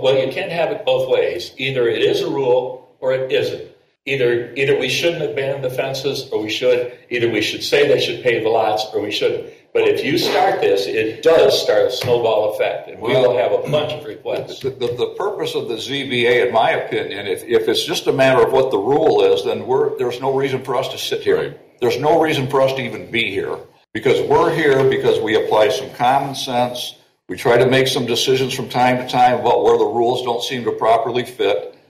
well, you can't have it both ways. Either it is a rule or it isn't. Either we shouldn't have banned the fences or we should. Either we should say they should pave the lots or we shouldn't. But if you start this, it does start a snowball effect, and we will have a bunch of requests. The purpose of the ZBA, in my opinion, if it's just a matter of what the rule is, then there's no reason for us to sit here. Right. There's no reason for us to even be here, because we're here because we apply some common sense. We try to make some decisions from time to time about where the rules don't seem to properly fit.